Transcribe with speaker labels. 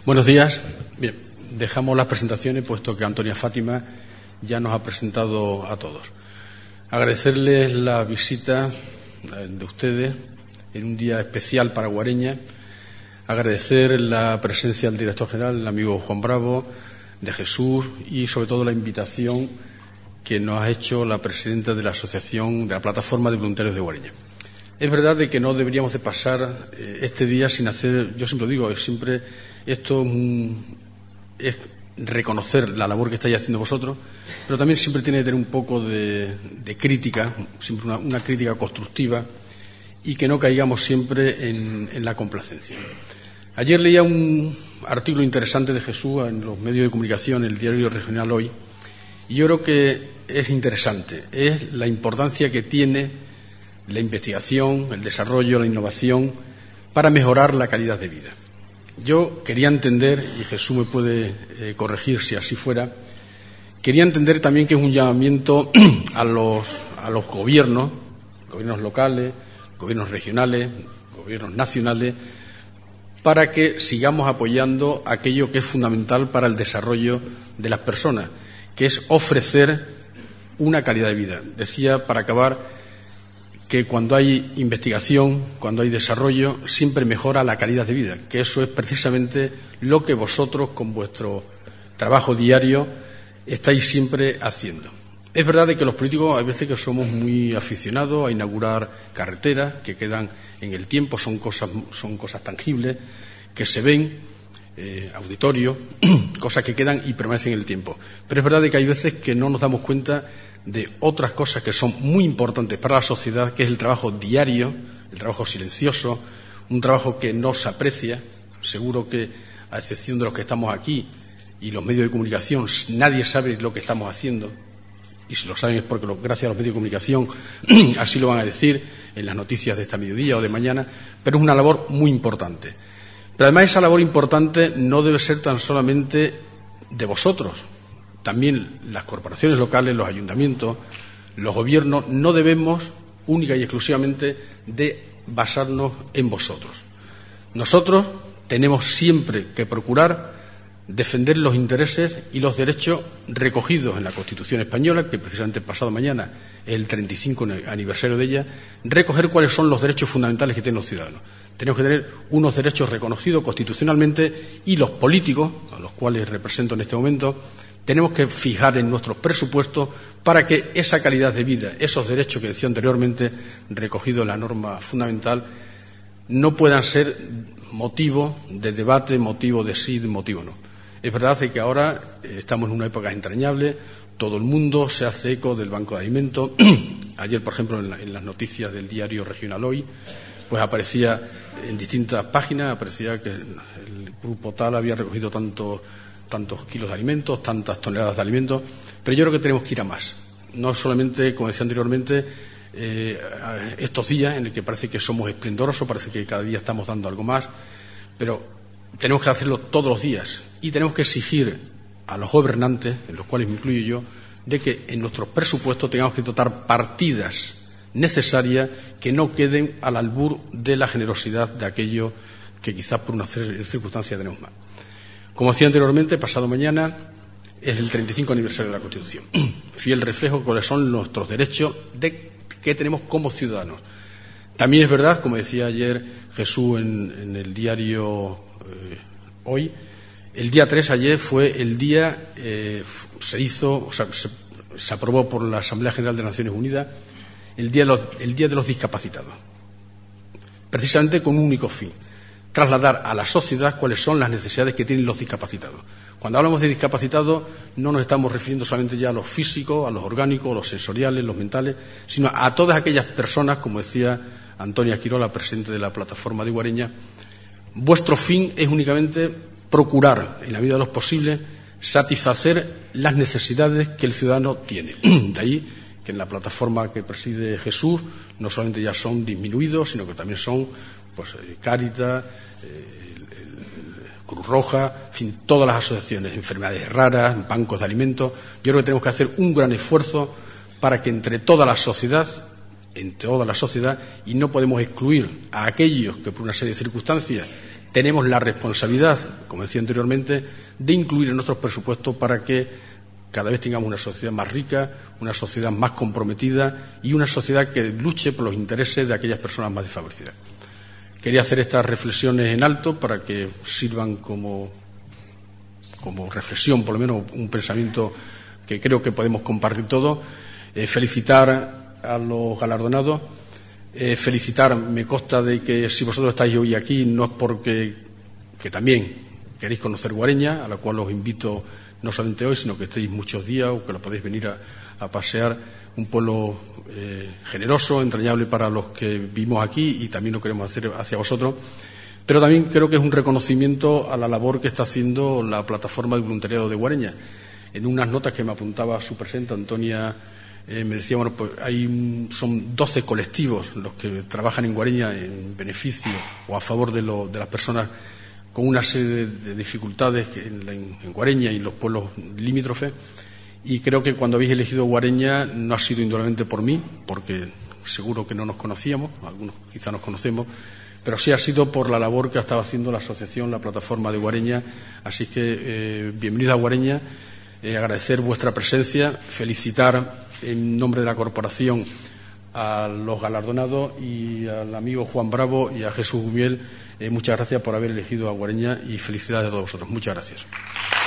Speaker 1: Buenos días. Bien, dejamos las presentaciones puesto que Antonia Fátima ya nos ha presentado a todos. Agradecerles la visita de ustedes en un día especial para Guareña. Agradecer la presencia del director general, el amigo Juan Bravo, de Jesús, y sobre todo la invitación que nos ha hecho la presidenta de la asociación, de la plataforma de voluntarios de Guareña. Es verdad de que no deberíamos de pasar este día sin hacer, yo siempre lo digo, esto es reconocer la labor que estáis haciendo vosotros, pero también siempre tiene que tener un poco de crítica, siempre una crítica constructiva, y que no caigamos siempre en la complacencia. Ayer leía un artículo interesante de Jesús en los medios de comunicación, el diario regional Hoy, y yo creo que es interesante, es la importancia que tiene la investigación, el desarrollo, la innovación para mejorar la calidad de vida. Yo quería entender, y Jesús me puede corregir si así fuera, quería entender también que es un llamamiento a los gobiernos locales, gobiernos regionales, gobiernos nacionales, para que sigamos apoyando aquello que es fundamental para el desarrollo de las personas, que es ofrecer una calidad de vida. Decía, para acabar, que cuando hay investigación, cuando hay desarrollo, siempre mejora la calidad de vida, que eso es precisamente lo que vosotros, con vuestro trabajo diario, estáis siempre haciendo. Es verdad de que los políticos hay veces que somos muy aficionados a inaugurar carreteras que quedan en el tiempo, son cosas tangibles, que se ven, auditorios, cosas que quedan y permanecen en el tiempo. Pero es verdad de que hay veces que no nos damos cuenta de otras cosas que son muy importantes para la sociedad, que es el trabajo diario, el trabajo silencioso, un trabajo que no se aprecia. Seguro que, a excepción de los que estamos aquí y los medios de comunicación, nadie sabe lo que estamos haciendo, y si lo saben es porque gracias a los medios de comunicación así lo van a decir en las noticias de esta mediodía o de mañana, pero es una labor muy importante. Pero además esa labor importante no debe ser tan solamente de vosotros. También las corporaciones locales, los ayuntamientos, los gobiernos, no debemos única y exclusivamente de basarnos en vosotros. Nosotros tenemos siempre que procurar defender los intereses y los derechos recogidos en la Constitución española, que precisamente pasado mañana es el 35 aniversario de ella, recoger cuáles son los derechos fundamentales que tienen los ciudadanos. Tenemos que tener unos derechos reconocidos constitucionalmente, y los políticos, a los cuales represento en este momento, tenemos que fijar en nuestros presupuestos para que esa calidad de vida, esos derechos que decía anteriormente, recogidos en la norma fundamental, no puedan ser motivo de debate, motivo de sí, motivo no. Es verdad que ahora estamos en una época entrañable, todo el mundo se hace eco del Banco de Alimentos. Ayer, por ejemplo, en las noticias del diario regional Hoy, pues aparecía en distintas páginas, aparecía que el grupo tal había recogido tantos kilos de alimentos, tantas toneladas de alimentos, pero yo creo que tenemos que ir a más. No solamente, como decía anteriormente, estos días en el que parece que somos esplendorosos, parece que cada día estamos dando algo más, pero tenemos que hacerlo todos los días, y tenemos que exigir a los gobernantes, en los cuales me incluyo yo, de que en nuestros presupuestos tengamos que dotar partidas necesarias que no queden al albur de la generosidad de aquello que quizás por una circunstancia tenemos más. Como decía anteriormente, pasado mañana es el 35 aniversario de la Constitución, fiel reflejo de cuáles son nuestros derechos que tenemos como ciudadanos. También es verdad, como decía ayer Jesús en el diario Hoy, el día 3 ayer fue el día, se aprobó por la Asamblea General de Naciones Unidas el día de los discapacitados, precisamente con un único fin: trasladar a la sociedad cuáles son las necesidades que tienen los discapacitados. Cuando hablamos de discapacitados no nos estamos refiriendo solamente ya a los físicos, a los orgánicos, a los sensoriales, los mentales, sino a todas aquellas personas, como decía Antonia Quirola, presidente de la plataforma de Guareña. Vuestro fin es únicamente procurar, en la medida de lo posible, satisfacer las necesidades que el ciudadano tiene. De ahí que en la plataforma que preside Jesús no solamente ya son disminuidos, sino que también son Cáritas, Cruz Roja, en fin, todas las asociaciones, enfermedades raras, bancos de alimentos. Yo creo que tenemos que hacer un gran esfuerzo para que entre toda la sociedad, y no podemos excluir a aquellos que por una serie de circunstancias tenemos la responsabilidad, como decía anteriormente, de incluir en nuestros presupuestos para que cada vez tengamos una sociedad más rica, una sociedad más comprometida y una sociedad que luche por los intereses de aquellas personas más desfavorecidas. Quería hacer estas reflexiones en alto para que sirvan como reflexión, por lo menos un pensamiento que creo que podemos compartir todos. Felicitar a los galardonados. Me consta de que si vosotros estáis hoy aquí no es porque que también queréis conocer Guareña, a la cual os invito no solamente hoy, sino que estéis muchos días o que lo podéis venir a pasear. Un pueblo generoso, entrañable para los que vivimos aquí y también lo queremos hacer hacia vosotros. Pero también creo que es un reconocimiento a la labor que está haciendo la plataforma de voluntariado de Guareña. En unas notas que me apuntaba su presidenta, Antonia, me decía, bueno, pues son 12 colectivos los que trabajan en Guareña en beneficio o a favor de las personas con una serie de dificultades en Guareña y en los pueblos limítrofes. Y creo que cuando habéis elegido Guareña no ha sido indudablemente por mí, porque seguro que no nos conocíamos, algunos quizá nos conocemos, pero sí ha sido por la labor que ha estado haciendo la asociación, la plataforma de Guareña. Así que bienvenida a Guareña, agradecer vuestra presencia, felicitar en nombre de la corporación a los galardonados y al amigo Juan Bravo y a Jesús Gumiel. Muchas gracias por haber elegido a Guareña y felicidades a todos vosotros. Muchas gracias.